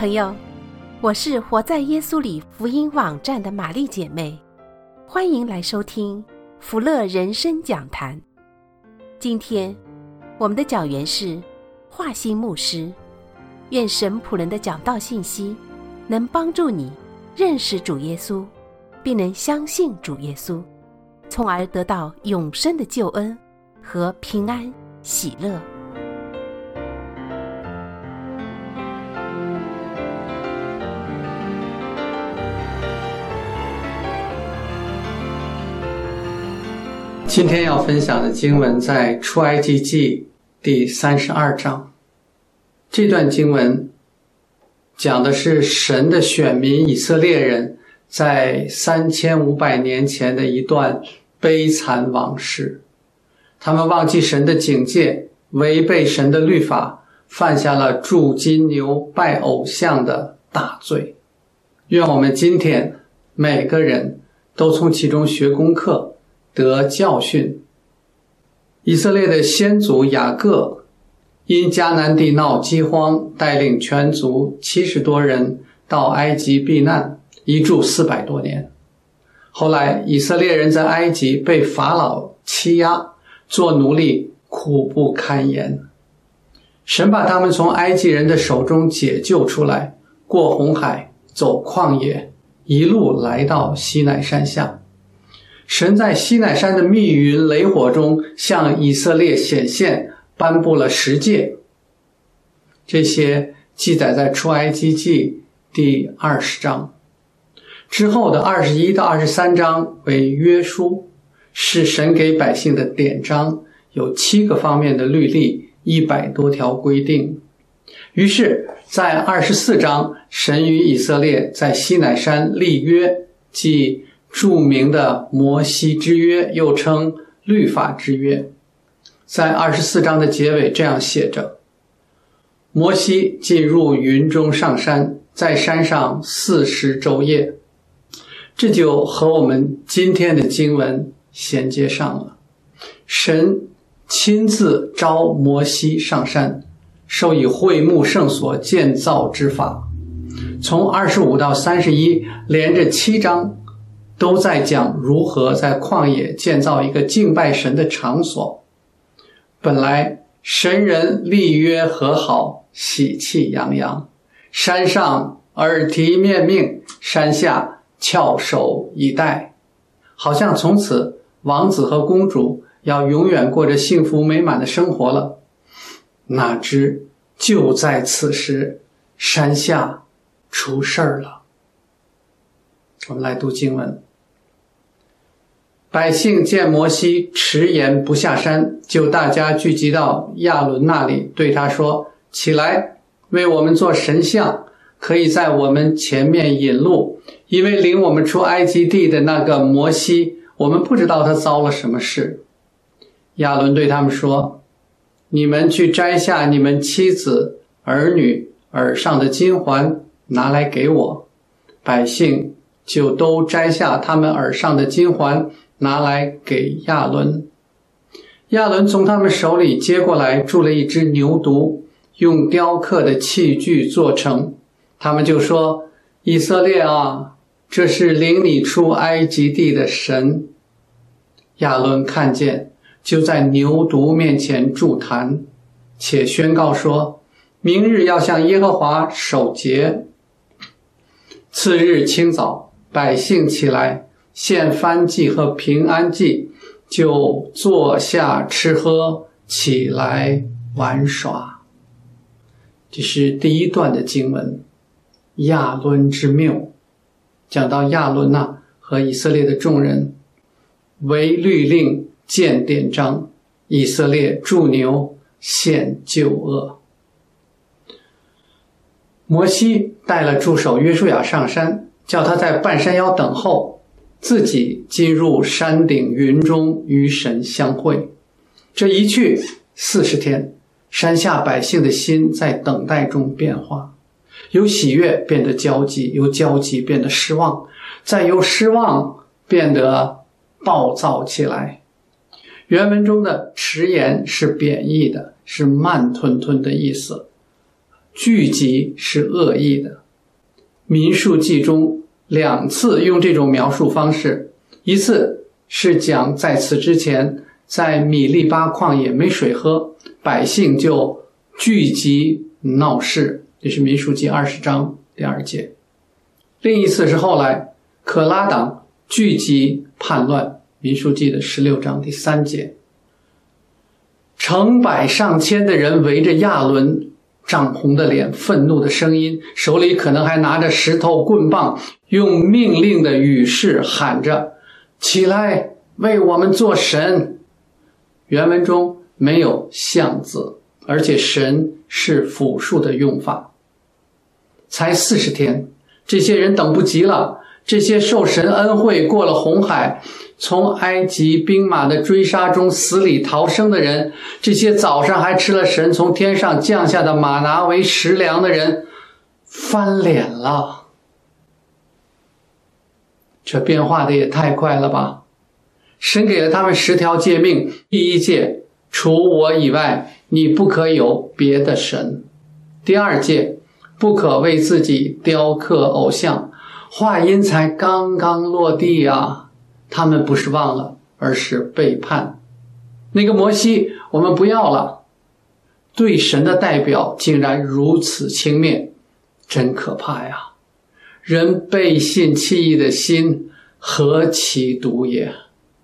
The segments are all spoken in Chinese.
朋友，我是活在耶稣里福音网站的玛丽姐妹，欢迎来收听福乐人生讲坛。今天我们的讲员是华兴牧师，愿神仆人的讲道信息能帮助你认识主耶稣，并能相信主耶稣，从而得到永生的救恩和平安喜乐。 今天要分享的经文在出埃及记第32章。这段经文讲的是神的选民以色列人在3500年前的一段悲惨往事。他们忘记神的警戒，违背神的律法，犯下了铸金牛拜偶像的大罪。愿我们今天每个人都从其中学功课，得教训。以色列的先祖雅各因迦南地闹饥荒，带领全族70多人到埃及避难，一住400多年。后来以色列人在埃及被法老欺压，做奴隶苦不堪言。神把他们从埃及人的手中解救出来，过红海，走旷野，一路来到西乃山下。神在西乃山的密云雷火中向以色列显现，颁布了10诫。这些记载在出埃及记第20章。之后的21到23章为约书，是神给百姓的典章，有7个方面的律例，100多条规定。于是在24章，神与以色列在西乃山立约，即著名的摩西之约，又称律法之约。在24章的结尾这样写着：摩西进入云中上山，在山上40昼夜。这就和我们今天的经文衔接上了。神亲自召摩西上山，授以会幕圣所建造之法。从25到31连着7章都在讲如何在旷野建造一个敬拜神的场所。本来神人立约和好，喜气洋洋，山上耳提面命，山下翘首以待，好像从此王子和公主要永远过着幸福美满的生活了。哪知就在此时，山下出事儿了。我们来读经文。百姓见摩西迟延不下山，就大家聚集到亚伦那里，对他说：起来，为我们做神像，可以在我们前面引路，因为领我们出埃及地的那个摩西，我们不知道他遭了什么事。亚伦对他们说：你们去摘下你们妻子儿女耳上的金环，拿来给我。百姓就都摘下他们耳上的金环，拿来给亚伦。亚伦从他们手里接过来，铸了一只牛犊，用雕刻的器具做成。他们就说：以色列啊，这是领你出埃及地的神。亚伦看见，就在牛犊面前筑坛，且宣告说：明日要向耶和华守节。次日清早，百姓起来献燔祭和平安祭，就坐下吃喝，起来玩耍。这是第一段的经文，亚伦之谬。讲到亚伦和以色列的众人为律令建典章，以色列铸牛献救恶。摩西带了助手约书亚上山，叫他在半山腰等候，自己进入山顶云中与神相会。这一去40天，山下百姓的心在等待中变化，由喜悦变得焦急，由焦急变得失望，再由失望变得暴躁起来。原文中的迟延是贬义的，是慢吞吞的意思。 聚集是恶意的。民数记中2次用这种描述方式，一次是讲在此之前，在米利巴旷野没水喝，百姓就聚集闹事，这是民数记20章第2节。另一次是后来可拉党聚集叛乱，民数记的16章第3节。成百上千的人围着亚伦，涨红的脸，愤怒的声音，手里可能还拿着石头棍棒，用命令的语势喊着：起来，为我们做神。原文中没有像字，而且神是复数的用法。才40天，这些人等不及了，这些受神恩惠过了红海，从埃及兵马的追杀中死里逃生的人，这些早上还吃了神从天上降下的玛拿为食粮的人，翻脸了。这变化的也太快了吧！神给了他们10条诫命，第1诫，除我以外，你不可有别的神。第2诫，不可为自己雕刻偶像。话音才刚刚落地啊，他们不是忘了，而是背叛。那个摩西我们不要了，对神的代表竟然如此轻蔑，真可怕呀！人背信弃义的心何其毒也！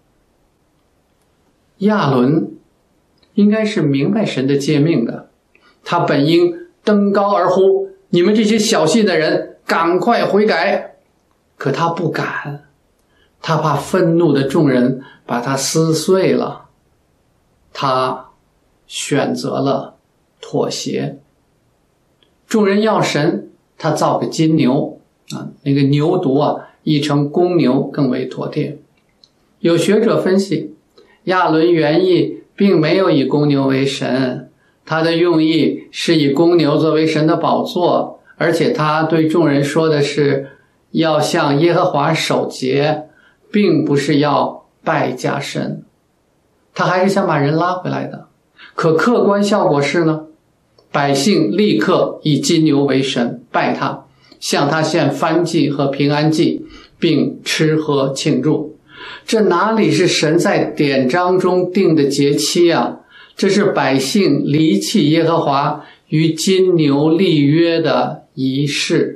亚伦应该是明白神的诫命的，他本应登高而呼：你们这些小信的人，赶快悔改！可他不敢，他怕愤怒的众人把他撕碎了，他选择了妥协。众人要神，他造个金牛那个牛犊译成公牛更为妥帖。有学者分析，亚伦原意并没有以公牛为神，他的用意是以公牛作为神的宝座，而且他对众人说的是要向耶和华守节，并不是要拜假神，他还是想把人拉回来的。可客观效果是呢，百姓立刻以金牛为神，拜他，向他献燔祭和平安祭，并吃喝庆祝。这哪里是神在典章中定的节期啊？这是百姓离弃耶和华与金牛立约的仪式。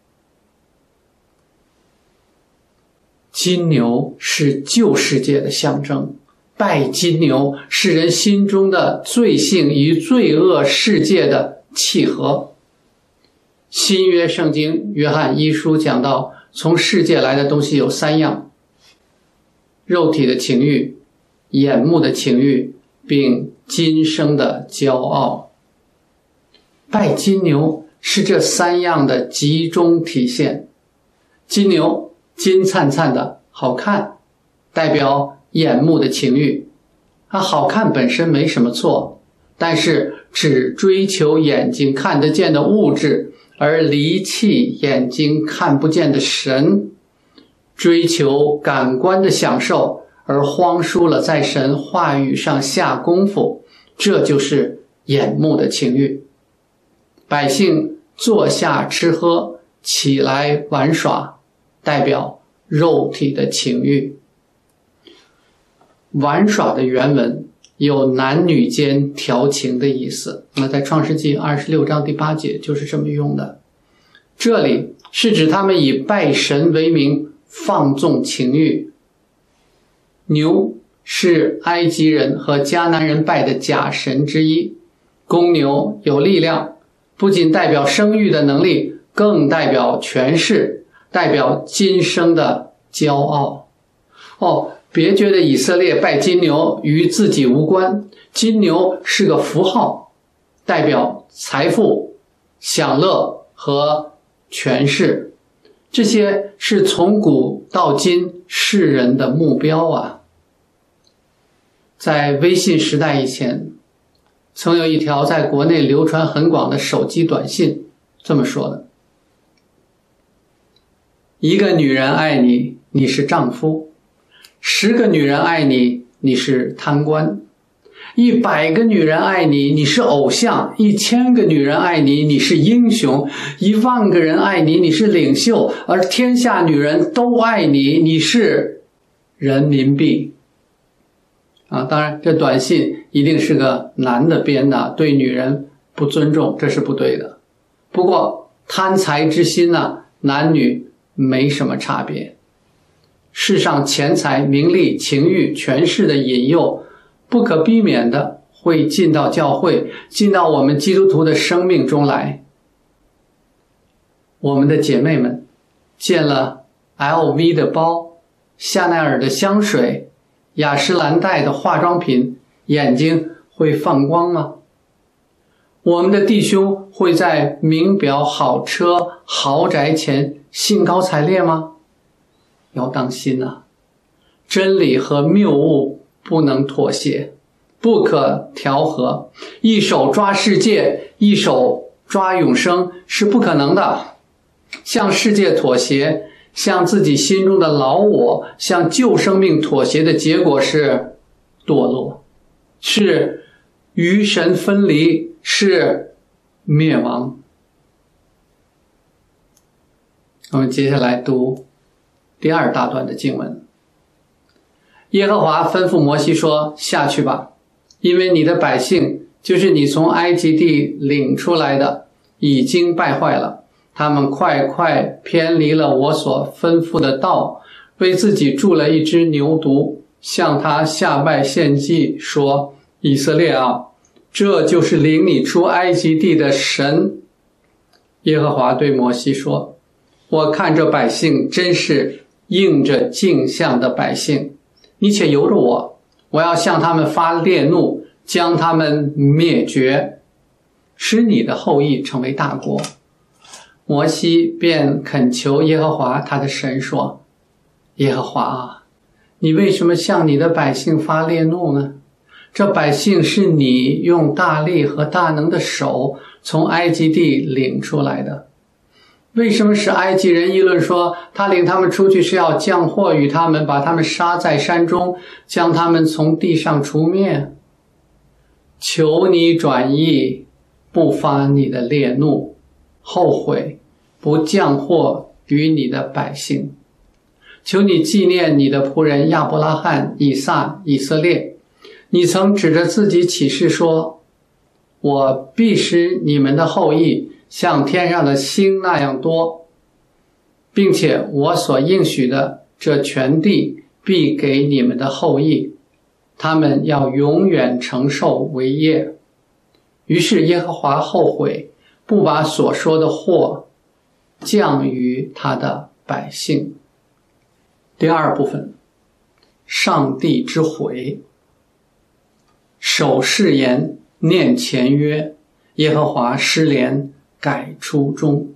金牛是旧世界的象征，拜金牛是人心中的罪性与罪恶世界的契合。新约圣经约翰1书讲到，从世界来的东西有3样：肉体的情欲、眼目的情欲，并今生的骄傲。拜金牛是这3样的集中体现。金牛金灿灿的好看，代表眼目的情欲。好看本身没什么错，但是只追求眼睛看得见的物质，而离弃眼睛看不见的神，追求感官的享受，而荒疏了在神话语上下功夫，这就是眼目的情欲。百姓坐下吃喝，起来玩耍，代表肉体的情欲。玩耍的原文有男女间调情的意思，那在创世纪26章第8节就是这么用的。这里是指他们以拜神为名放纵情欲。牛是埃及人和迦南人拜的假神之一，公牛有力量，不仅代表生育的能力，更代表权势，代表今生的骄傲。别觉得以色列拜金牛与自己无关，金牛是个符号，代表财富、享乐和权势，这些是从古到今世人的目标啊。在微信时代以前，曾有一条在国内流传很广的手机短信这么说的：一个女人爱你，你是丈夫；10个女人爱你，你是贪官； 100个女人爱你，你是偶像；1000个女人爱你，你是英雄；10000个人爱你，你是领袖；而天下女人都爱你，你是人民币。当然这短信一定是个男的编的，对女人不尊重，这是不对的。不过贪财之心呢，男女没什么差别。世上钱财、名利、情欲、权势的引诱，不可避免的会进到教会，进到我们基督徒的生命中来。我们的姐妹们见了 LV 的包、香奈儿的香水、雅诗兰黛的化妆品，眼睛会放光吗？我们的弟兄会在名表、好车、豪宅前兴高采烈吗？要当心啊！真理和谬误不能妥协，不可调和。一手抓世界，一手抓永生是不可能的。向世界妥协，向自己心中的老我，向旧生命妥协的结果是堕落，是与神分离，是灭亡。我们接下来读第2大段的经文。耶和华吩咐摩西说：下去吧，因为你的百姓，就是你从埃及地领出来的，已经败坏了，他们快偏离了我所吩咐的道，为自己铸了一只牛犊，向他下拜献祭，说：以色列啊，这就是领你出埃及地的神。耶和华对摩西说：我看这百姓真是应着镜像的百姓，你且由着我，我要向他们发烈怒，将他们灭绝，使你的后裔成为大国。摩西便恳求耶和华他的神说：耶和华啊，你为什么向你的百姓发烈怒呢？这百姓是你用大力和大能的手从埃及地领出来的。为什么使埃及人议论说，他领他们出去是要降祸于他们，把他们杀在山中，将他们从地上除灭？求你转意，不发你的烈怒，后悔，不降祸于你的百姓。求你纪念你的仆人亚伯拉罕、以撒、以色列。你曾指着自己起誓说，我必使你们的后裔像天上的星那样多，并且我所应许的这全地必给你们的后裔，他们要永远承受为业。于是耶和华后悔，不把所说的祸降于他的百姓。第2部分，上帝之悔。守誓言，念前约，耶和华失怜，改初衷。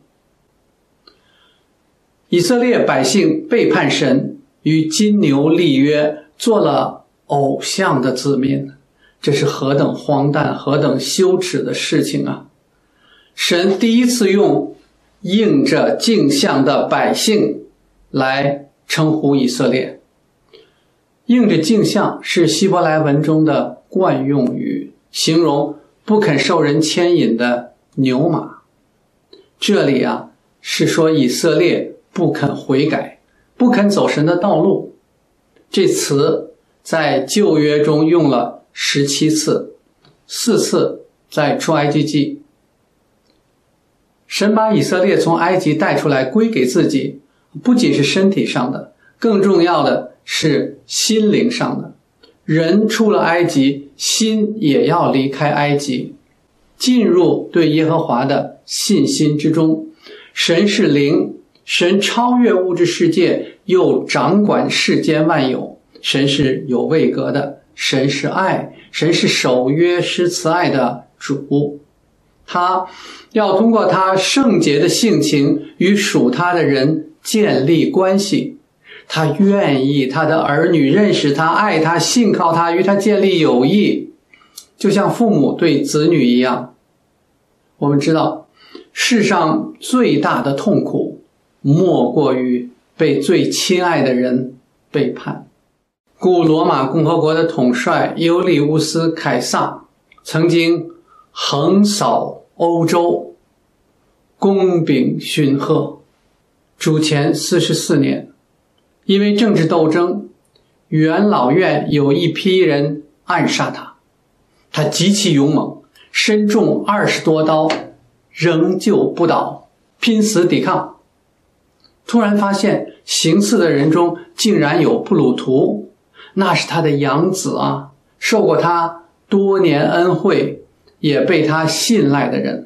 以色列百姓背叛神，与金牛立约，做了偶像的子民，这是何等荒诞，何等羞耻的事情啊！神第一次用应着镜像的百姓来称呼以色列。应着镜像是希伯来文中的惯用语，形容不肯受人牵引的牛马。这里是说以色列不肯悔改，不肯走神的道路。这词在旧约中用了17次，4次在出埃及记。神把以色列从埃及带出来归给自己，不仅是身体上的，更重要的是心灵上的。人出了埃及，心也要离开埃及，进入对耶和华的信心之中。神是灵，神超越物质世界，又掌管世间万有。神是有位格的，神是爱，神是守约施慈爱的主。他要通过他圣洁的性情与属他的人建立关系。他愿意他的儿女认识他、爱他、信靠他，与他建立友谊，就像父母对子女一样。我们知道，世上最大的痛苦莫过于被最亲爱的人背叛。 古罗马共和国的统帅尤利乌斯·凯撒曾经横扫欧洲，功秉勋赫。主前44年，因为政治斗争，元老院有一批人暗杀他，他极其勇猛，身中20多刀，仍旧不倒，拼死抵抗。突然发现行刺的人中竟然有布鲁图，那是他的养子啊，受过他多年恩惠，也被他信赖的人。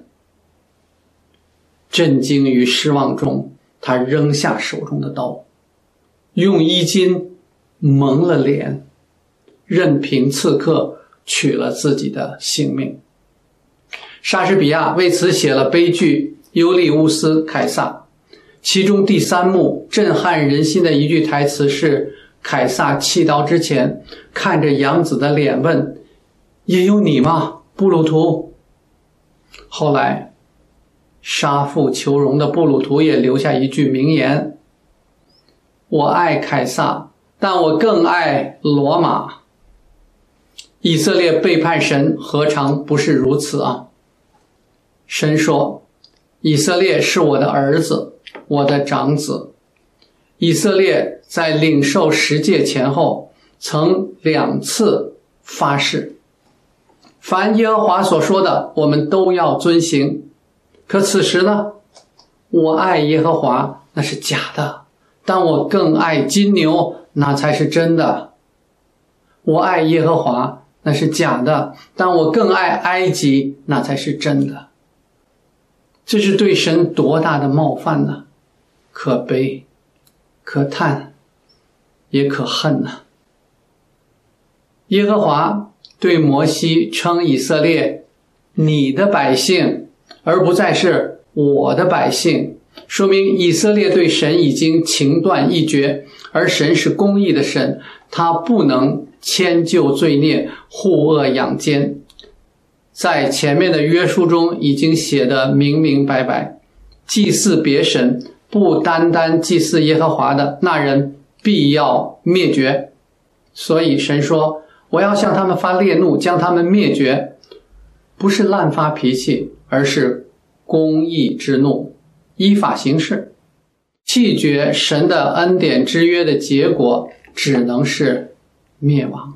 震惊与失望中，他扔下手中的刀，用衣襟蒙了脸，任凭刺客取了自己的性命。莎士比亚为此写了悲剧《尤利乌斯·凯撒》，其中第3幕震撼人心的一句台词是，凯撒弃刀之前看着养子的脸问：也有你吗，布鲁图？后来杀父求荣的布鲁图也留下一句名言：我爱凯撒，但我更爱罗马。以色列背叛神，何尝不是如此啊？神说，以色列是我的儿子，我的长子。以色列在领受10诫前后曾2次发誓，凡耶和华所说的我们都要遵行。可此时呢，我爱耶和华那是假的，但我更爱金牛那才是真的。我爱耶和华那是假的，但我更爱埃及那才是真的。这是对神多大的冒犯呢？可悲可叹也可恨呢。耶和华对摩西称以色列你的百姓，而不再是我的百姓，说明以色列对神已经情断意绝，而神是公义的神，他不能迁就罪孽，护恶养奸。在前面的约书中已经写得明明白白，祭祀别神不单单祭祀耶和华的，那人必要灭绝。所以神说，我要向他们发烈怒，将他们灭绝，不是滥发脾气，而是公义之怒，依法行事。弃绝神的恩典之约的结果只能是灭亡。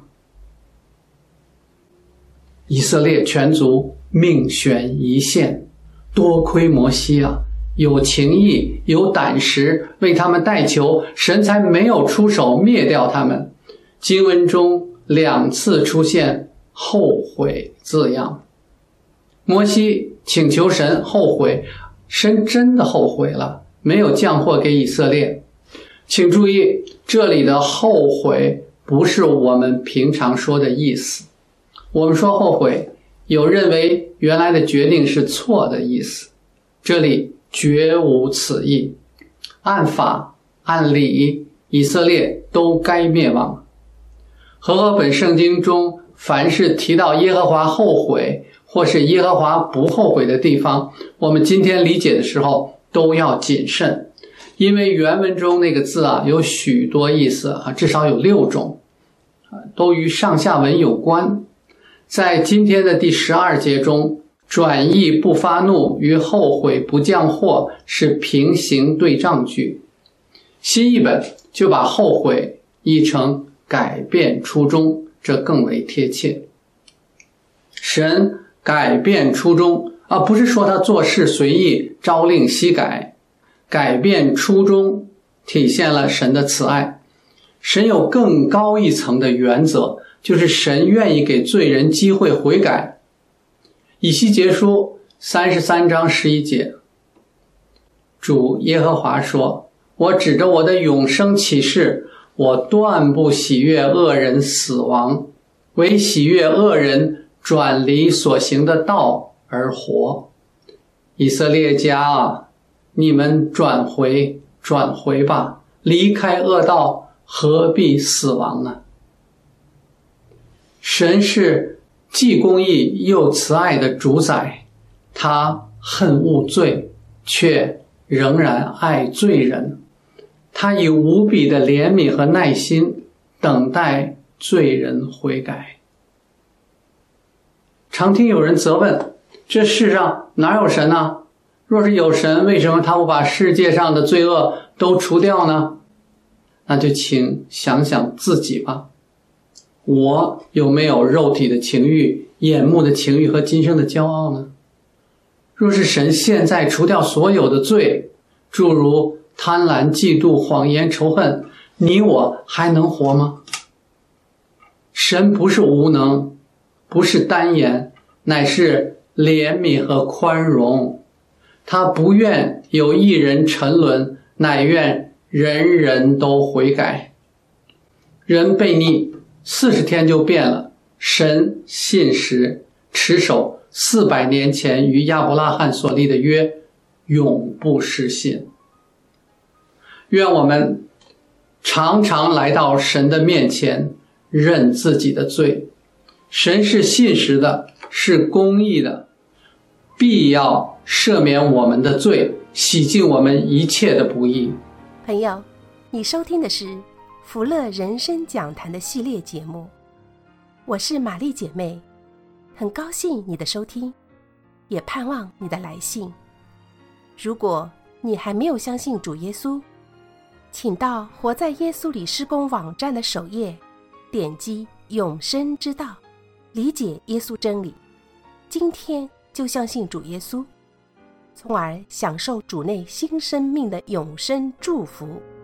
以色列全族命悬一线，多亏摩西啊，有情义有胆识，为他们代求，神才没有出手灭掉他们。经文中2次出现后悔字样，摩西请求神后悔，神真的后悔了，没有降祸给以色列。请注意，这里的后悔不是我们平常说的意思。我们说后悔，有认为原来的决定是错的意思，这里绝无此意。按法按理，以色列都该灭亡。和合本圣经中凡是提到耶和华后悔或是耶和华不后悔的地方，我们今天理解的时候都要谨慎，因为原文中那个字啊有许多意思啊，至少有6种，都与上下文有关。在今天的第12节中，转意不发怒与后悔不降祸是平行对仗句。新译本就把后悔译成改变初衷，这更为贴切。神改变初衷啊，不是说他做事随意，朝令夕改。改变初衷体现了神的慈爱。神有更高一层的原则，就是神愿意给罪人机会悔改。以西结书33章11节，主耶和华说，我指着我的永生起誓，我断不喜悦恶人死亡，唯喜悦恶人转离所行的道而活。以色列家啊，你们转回吧，离开恶道，何必死亡呢？神是既公义又慈爱的主宰，他恨恶罪，却仍然爱罪人。他以无比的怜悯和耐心等待罪人悔改。常听有人责问，这世上哪有神呢？若是有神，为什么他不把世界上的罪恶都除掉呢？那就请想想自己吧。我有没有肉体的情欲、眼目的情欲和今生的骄傲呢？若是神现在除掉所有的罪，诸如贪婪、嫉妒、谎言、仇恨，你我还能活吗？神不是无能，不是单言，乃是怜悯和宽容。他不愿有一人沉沦，乃愿人人都悔改。人悖逆40天就变了，神信实，持守400年前与亚伯拉罕所立的约，永不失信。愿我们常常来到神的面前，认自己的罪。神是信实的，是公义的，必要赦免我们的罪，洗净我们一切的不义。 朋友，你收听的是福乐人生讲坛的系列节目，我是玛丽姐妹，很高兴你的收听，也盼望你的来信。如果你还没有相信主耶稣，请到活在耶稣里施工网站的首页，点击永生之道，理解耶稣真理，今天就相信主耶稣，从而享受主内新生命的永生祝福。